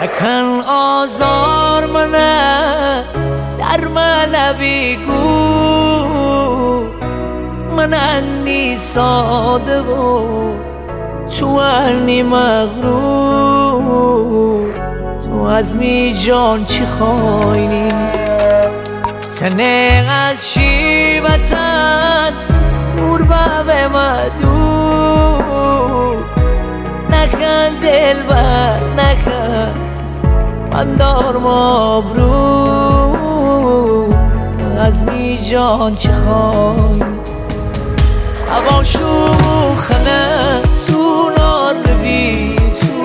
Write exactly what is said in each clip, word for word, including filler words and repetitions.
نکن آزار منه در من بیگو من انی ساده و تو انی مغرور تو از می جان چی خواینی تنه از شیوتن نور به مدور نکن دل بر نکن من دار مبرور از می جان چی خواینی هوا شوخنه سونار بی تو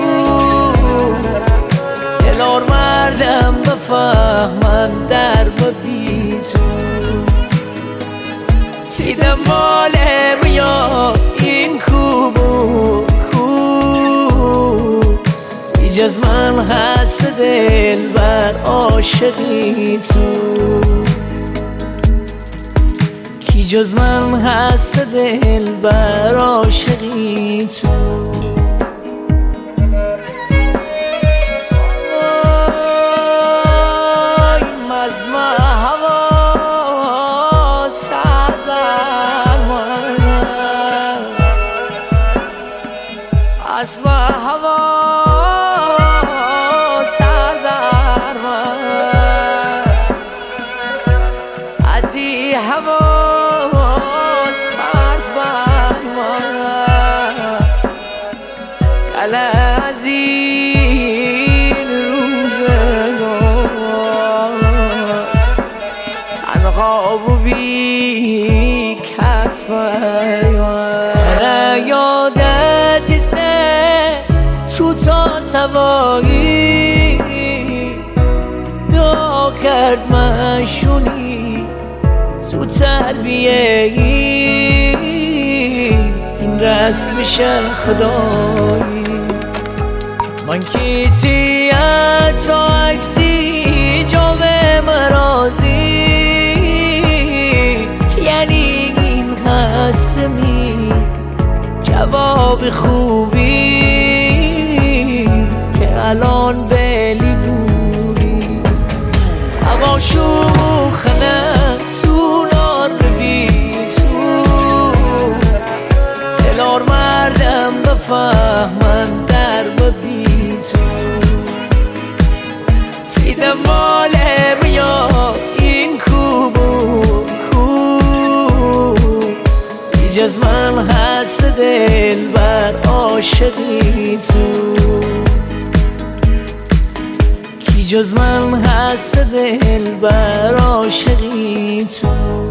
دلار مردم بفهمن در ببی تو تیدم باله بیا این کوبو کو ایجاز من هست دل بر عاشقی تو کی جز من هست دل بر عاشقی تو از ما هوا سردر من از ما هوا سردر من عدی هواز پرد بر من گله از این روزگار خواب و بی کس برای یادتی سه شو تا سوایی دعا کرد من شونی زودتر بیایی این رسمش خدایی من کی تیت تا اکسی جا به مرازی یعنی این هستمی جواب خوبی که الان بلی بوری هوا شوخنه سونار بی تو دلار مردم بفهمن در ببی تو تیدم باله بیا این کوبو ایجاز من هست دل بر عاشقی تو کی جز من هست دل بر عاشقی تو